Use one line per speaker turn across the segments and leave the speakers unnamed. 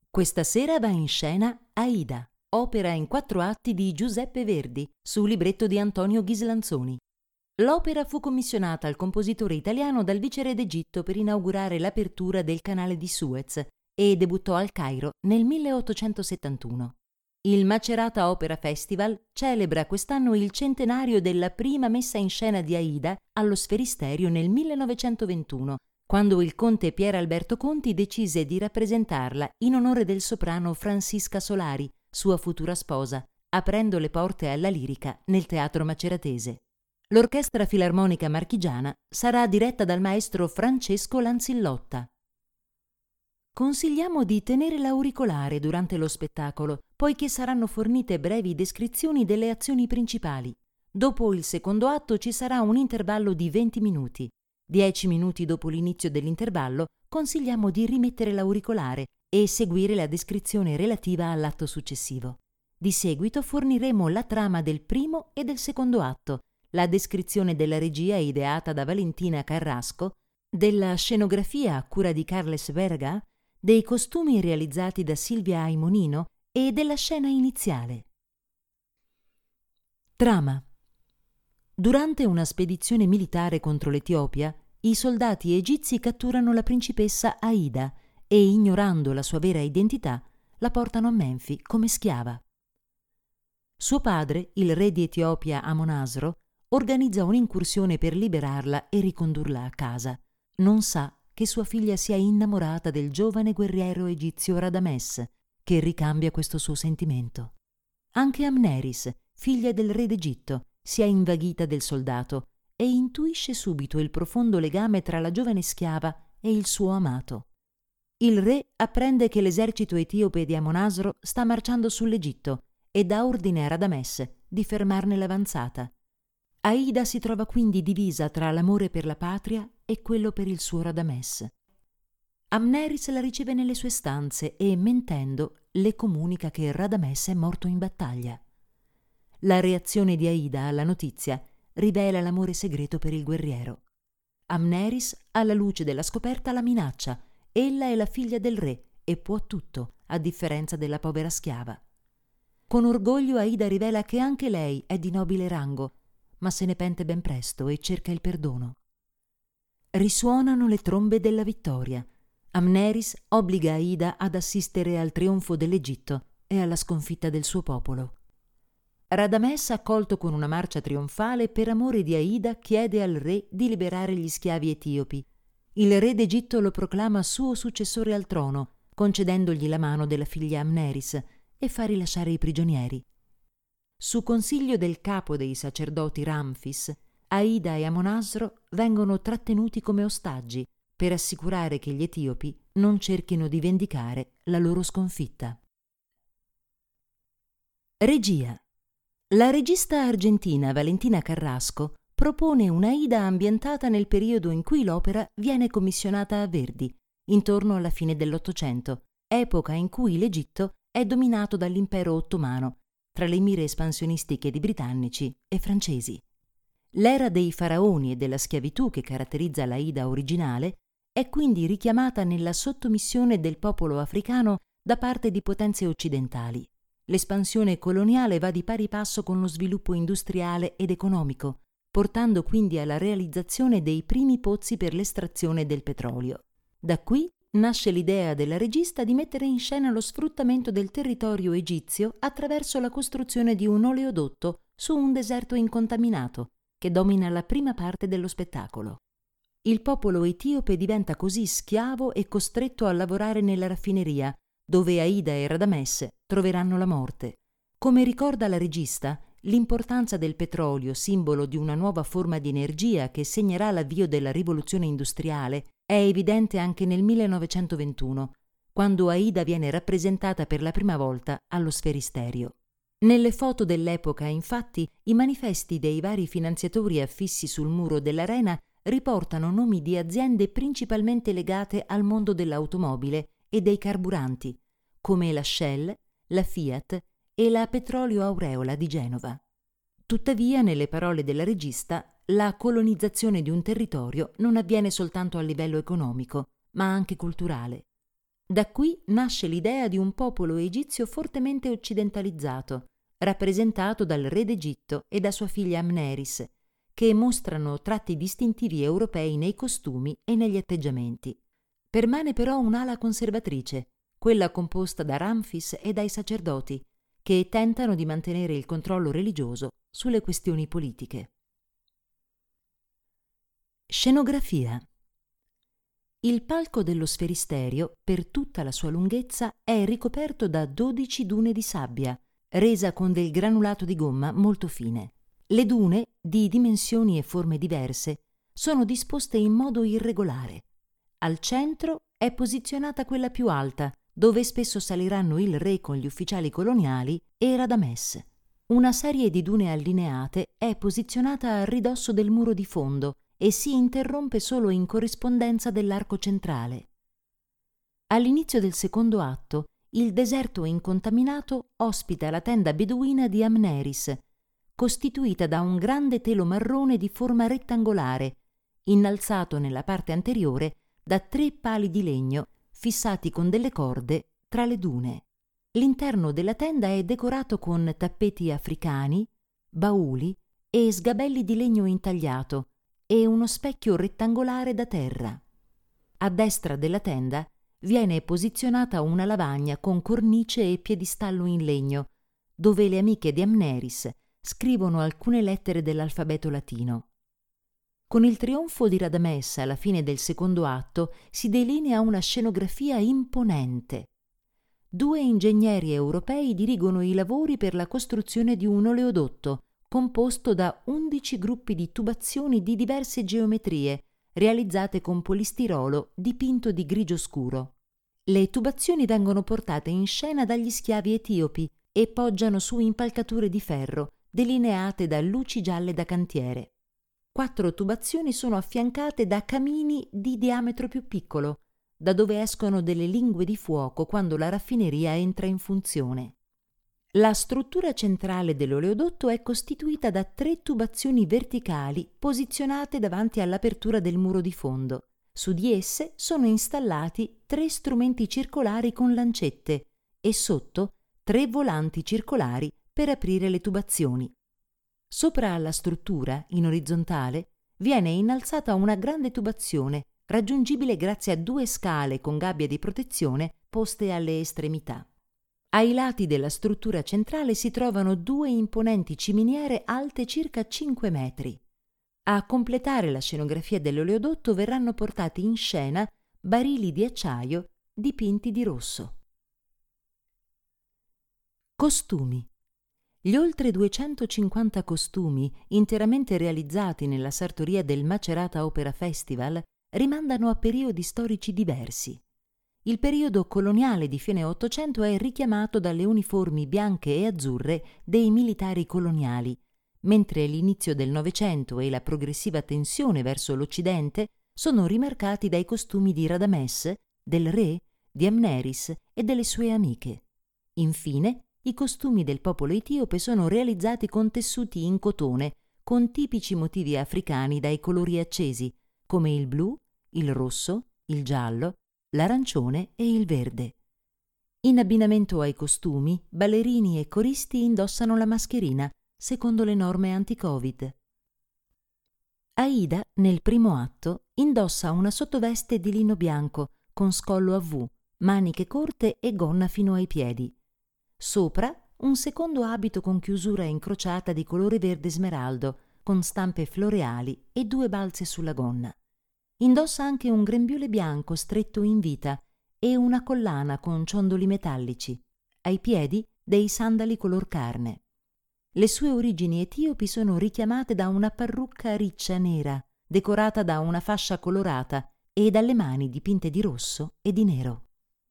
Questa sera va in scena Aida, opera in 4 atti di Giuseppe Verdi, su libretto di Antonio Ghislanzoni. L'opera fu commissionata al compositore italiano dal viceré d'Egitto per inaugurare l'apertura del canale di Suez e debuttò al Cairo nel 1871. Il Macerata Opera Festival celebra quest'anno il centenario della prima messa in scena di Aida allo Sferisterio nel 1921, quando il conte Pier Alberto Conti decise di rappresentarla in onore del soprano Francisca Solari, sua futura sposa, aprendo le porte alla lirica nel Teatro Maceratese. L'Orchestra Filarmonica Marchigiana sarà diretta dal maestro Francesco Lanzillotta. Consigliamo di tenere l'auricolare durante lo spettacolo, poiché saranno fornite brevi descrizioni delle azioni principali. Dopo il secondo atto ci sarà un intervallo di 20 minuti. 10 minuti dopo l'inizio dell'intervallo consigliamo di rimettere l'auricolare e seguire la descrizione relativa all'atto successivo. Di seguito forniremo la trama del primo e del secondo atto, la descrizione della regia ideata da Valentina Carrasco, della scenografia a cura di Carles Verga, dei costumi realizzati da Silvia Aimonino e della scena iniziale. Trama. Durante una spedizione militare contro l'Etiopia, i soldati egizi catturano la principessa Aida e, ignorando la sua vera identità, la portano a Menfi come schiava. Suo padre, il re di Etiopia Amonasro, organizza un'incursione per liberarla e ricondurla a casa. Non sa che sua figlia sia innamorata del giovane guerriero egizio Radames, che ricambia questo suo sentimento. Anche Amneris, figlia del re d'Egitto, si è invaghita del soldato e intuisce subito il profondo legame tra la giovane schiava e il suo amato. Il re apprende che l'esercito etiope di Amonasro sta marciando sull'Egitto e dà ordine a Radames di fermarne l'avanzata. Aida si trova quindi divisa tra l'amore per la patria e quello per il suo Radames. Amneris la riceve nelle sue stanze e, mentendo, le comunica che Radames è morto in battaglia. La reazione di Aida alla notizia rivela l'amore segreto per il guerriero. Amneris, alla luce della scoperta, la minaccia. Ella è la figlia del re e può tutto, a differenza della povera schiava. Con orgoglio Aida rivela che anche lei è di nobile rango, ma se ne pente ben presto e cerca il perdono. Risuonano le trombe della vittoria. Amneris obbliga Aida ad assistere al trionfo dell'Egitto e alla sconfitta del suo popolo. Radames, accolto con una marcia trionfale, per amore di Aida chiede al re di liberare gli schiavi etiopi. Il re d'Egitto lo proclama suo successore al trono, concedendogli la mano della figlia Amneris, e fa rilasciare i prigionieri. Su consiglio del capo dei sacerdoti Ramfis, Aida e Amonasro vengono trattenuti come ostaggi per assicurare che gli etiopi non cerchino di vendicare la loro sconfitta. Regia. La regista argentina Valentina Carrasco propone un'Aida ambientata nel periodo in cui l'opera viene commissionata a Verdi, intorno alla fine dell'Ottocento, epoca in cui l'Egitto è dominato dall'impero ottomano, tra le mire espansionistiche di britannici e francesi. L'era dei faraoni e della schiavitù che caratterizza l'Aida originale è quindi richiamata nella sottomissione del popolo africano da parte di potenze occidentali. L'espansione coloniale va di pari passo con lo sviluppo industriale ed economico, portando quindi alla realizzazione dei primi pozzi per l'estrazione del petrolio. Da qui nasce l'idea della regista di mettere in scena lo sfruttamento del territorio egizio attraverso la costruzione di un oleodotto su un deserto incontaminato, che domina la prima parte dello spettacolo. Il popolo etiope diventa così schiavo e costretto a lavorare nella raffineria, dove Aida e Radames troveranno la morte. Come ricorda la regista, l'importanza del petrolio, simbolo di una nuova forma di energia che segnerà l'avvio della rivoluzione industriale, è evidente anche nel 1921, quando Aida viene rappresentata per la prima volta allo Sferisterio. Nelle foto dell'epoca, infatti, i manifesti dei vari finanziatori affissi sul muro dell'arena riportano nomi di aziende principalmente legate al mondo dell'automobile e dei carburanti, come la Shell, la Fiat e la Petrolio Aureola di Genova. Tuttavia, nelle parole della regista, la colonizzazione di un territorio non avviene soltanto a livello economico, ma anche culturale. Da qui nasce l'idea di un popolo egizio fortemente occidentalizzato, rappresentato dal re d'Egitto e da sua figlia Amneris, che mostrano tratti distintivi europei nei costumi e negli atteggiamenti. Permane però un'ala conservatrice, quella composta da Ramfis e dai sacerdoti, che tentano di mantenere il controllo religioso sulle questioni politiche. Scenografia. Il palco dello sferisterio, per tutta la sua lunghezza, è ricoperto da 12 dune di sabbia, resa con del granulato di gomma molto fine. Le dune, di dimensioni e forme diverse, sono disposte in modo irregolare. Al centro è posizionata quella più alta, dove spesso saliranno il re con gli ufficiali coloniali e Radames. Una serie di dune allineate è posizionata a ridosso del muro di fondo e si interrompe solo in corrispondenza dell'arco centrale. All'inizio del secondo atto, il deserto incontaminato ospita la tenda beduina di Amneris, costituita da un grande telo marrone di forma rettangolare, innalzato nella parte anteriore da 3 pali di legno fissati con delle corde tra le dune. L'interno della tenda è decorato con tappeti africani, bauli e sgabelli di legno intagliato e uno specchio rettangolare da terra. A destra della tenda viene posizionata una lavagna con cornice e piedistallo in legno, dove le amiche di Amneris scrivono alcune lettere dell'alfabeto latino. Con il trionfo di Radames alla fine del secondo atto si delinea una scenografia imponente. 2 ingegneri europei dirigono i lavori per la costruzione di un oleodotto composto da 11 gruppi di tubazioni di diverse geometrie, realizzate con polistirolo dipinto di grigio scuro. Le tubazioni vengono portate in scena dagli schiavi etiopi e poggiano su impalcature di ferro, delineate da luci gialle da cantiere. 4 tubazioni sono affiancate da camini di diametro più piccolo, da dove escono delle lingue di fuoco quando la raffineria entra in funzione. La struttura centrale dell'oleodotto è costituita da 3 tubazioni verticali posizionate davanti all'apertura del muro di fondo. Su di esse sono installati 3 strumenti circolari con lancette e sotto 3 volanti circolari per aprire le tubazioni. Sopra alla struttura, in orizzontale, viene innalzata una grande tubazione, raggiungibile grazie a 2 scale con gabbia di protezione poste alle estremità. Ai lati della struttura centrale si trovano 2 imponenti ciminiere alte circa 5 metri. A completare la scenografia dell'oleodotto verranno portati in scena barili di acciaio dipinti di rosso. Costumi. Gli oltre 250 costumi interamente realizzati nella sartoria del Macerata Opera Festival rimandano a periodi storici diversi. Il periodo coloniale di fine Ottocento è richiamato dalle uniformi bianche e azzurre dei militari coloniali, mentre l'inizio del Novecento e la progressiva tensione verso l'Occidente sono rimarcati dai costumi di Radames, del re, di Amneris e delle sue amiche. Infine, i costumi del popolo etiope sono realizzati con tessuti in cotone, con tipici motivi africani dai colori accesi, come il blu, il rosso, il giallo, l'arancione e il verde. In abbinamento ai costumi, ballerini e coristi indossano la mascherina, secondo le norme anti-Covid. Aida, nel primo atto, indossa una sottoveste di lino bianco, con scollo a V, maniche corte e gonna fino ai piedi. Sopra, un secondo abito con chiusura incrociata di colore verde smeraldo, con stampe floreali e 2 balze sulla gonna. Indossa anche un grembiule bianco stretto in vita e una collana con ciondoli metallici. Ai piedi dei sandali color carne. Le sue origini etiopi sono richiamate da una parrucca riccia nera, decorata da una fascia colorata e dalle mani dipinte di rosso e di nero.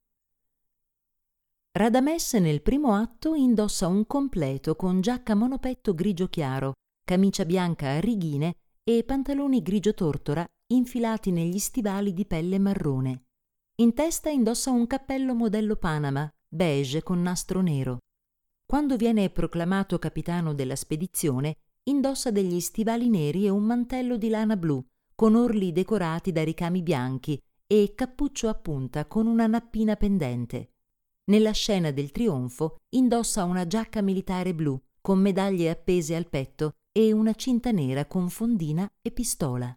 Radames nel primo atto indossa un completo con giacca monopetto grigio chiaro, camicia bianca a righine e pantaloni grigio tortora infilati negli stivali di pelle marrone. In testa indossa un cappello modello Panama, beige con nastro nero. Quando viene proclamato capitano della spedizione, indossa degli stivali neri e un mantello di lana blu, con orli decorati da ricami bianchi e cappuccio a punta con una nappina pendente. Nella scena del trionfo indossa una giacca militare blu con medaglie appese al petto e una cinta nera con fondina e pistola.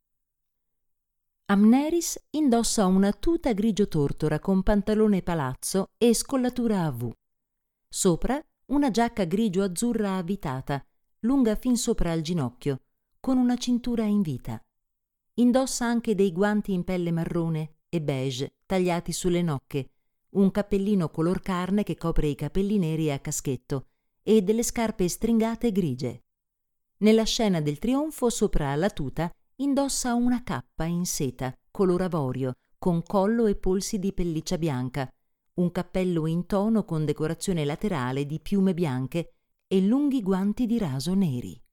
Amneris indossa una tuta grigio tortora con pantalone palazzo e scollatura a V. Sopra una giacca grigio azzurra avvitata, lunga fin sopra al ginocchio, con una cintura in vita. Indossa anche dei guanti in pelle marrone e beige tagliati sulle nocche, un cappellino color carne che copre i capelli neri a caschetto e delle scarpe stringate grigie. Nella scena del trionfo sopra la tuta indossa una cappa in seta color avorio con collo e polsi di pelliccia bianca, un cappello in tono con decorazione laterale di piume bianche e lunghi guanti di raso neri.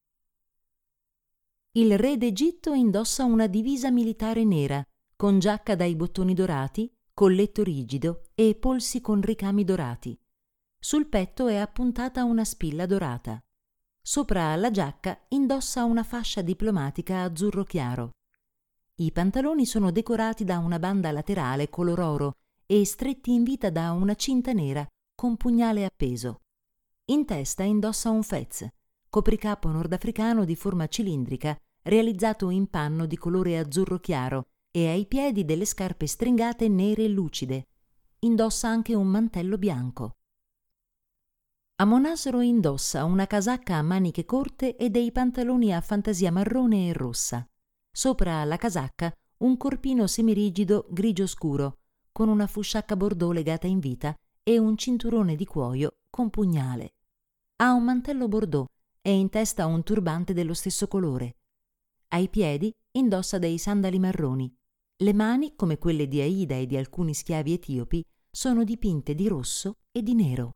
Il re d'Egitto indossa una divisa militare nera con giacca dai bottoni dorati, colletto rigido e polsi con ricami dorati. Sul petto è appuntata una spilla dorata. Sopra la giacca indossa una fascia diplomatica azzurro chiaro. I pantaloni sono decorati da una banda laterale color oro e stretti in vita da una cinta nera con pugnale appeso. In testa indossa un fez, copricapo nordafricano di forma cilindrica realizzato in panno di colore azzurro chiaro e ai piedi delle scarpe stringate nere e lucide. Indossa anche un mantello bianco. Amonasro indossa una casacca a maniche corte e dei pantaloni a fantasia marrone e rossa. Sopra la casacca un corpino semirigido grigio scuro, con una fusciacca bordeaux legata in vita e un cinturone di cuoio con pugnale. Ha un mantello bordeaux e in testa un turbante dello stesso colore. Ai piedi indossa dei sandali marroni. Le mani, come quelle di Aida e di alcuni schiavi etiopi, sono dipinte di rosso e di nero.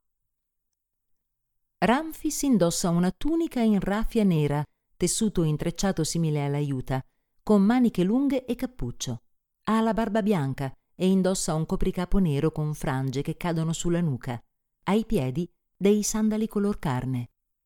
Ramfis indossa una tunica in raffia nera, tessuto intrecciato simile alla juta, con maniche lunghe e cappuccio. Ha la barba bianca e indossa un copricapo nero con frange che cadono sulla nuca. Ai piedi dei sandali color carne.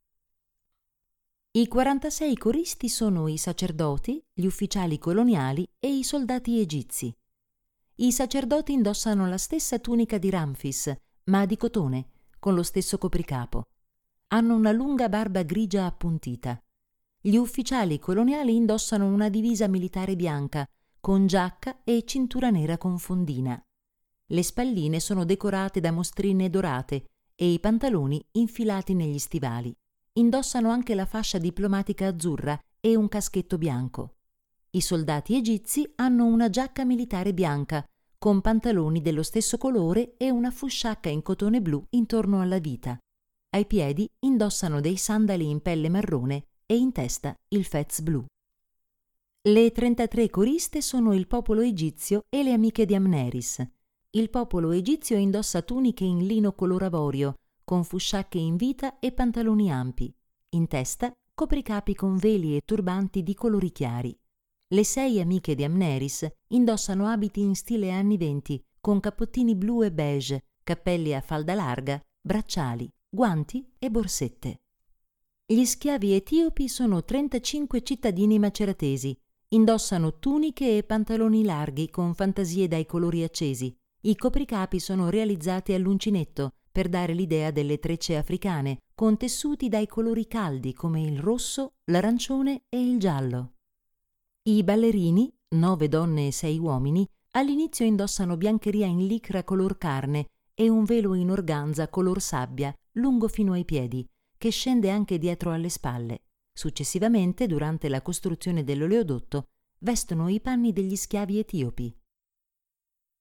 I 46 coristi sono i sacerdoti, gli ufficiali coloniali e i soldati egizi. I sacerdoti indossano la stessa tunica di Ramfis, ma di cotone, con lo stesso copricapo. Hanno una lunga barba grigia appuntita. Gli ufficiali coloniali indossano una divisa militare bianca, con giacca e cintura nera con fondina. Le spalline sono decorate da mostrine dorate e i pantaloni infilati negli stivali. Indossano anche la fascia diplomatica azzurra e un caschetto bianco. I soldati egizi hanno una giacca militare bianca, con pantaloni dello stesso colore e una fusciacca in cotone blu intorno alla vita. Ai piedi indossano dei sandali in pelle marrone e in testa il fez blu. Le 33 coriste sono il popolo egizio e le amiche di Amneris. Il popolo egizio indossa tuniche in lino color avorio, con fusciacche in vita e pantaloni ampi. In testa copricapi con veli e turbanti di colori chiari. Le 6 amiche di Amneris indossano abiti in stile anni 20, con cappottini blu e beige, cappelli a falda larga, bracciali, guanti e borsette. Gli schiavi etiopi sono 35 cittadini maceratesi. Indossano tuniche e pantaloni larghi con fantasie dai colori accesi. I copricapi sono realizzati all'uncinetto per dare l'idea delle trecce africane, con tessuti dai colori caldi come il rosso, l'arancione e il giallo. I ballerini, 9 donne e 6 uomini, all'inizio indossano biancheria in licra color carne e un velo in organza color sabbia, lungo fino ai piedi, che scende anche dietro alle spalle. Successivamente, durante la costruzione dell'oleodotto, vestono i panni degli schiavi etiopi.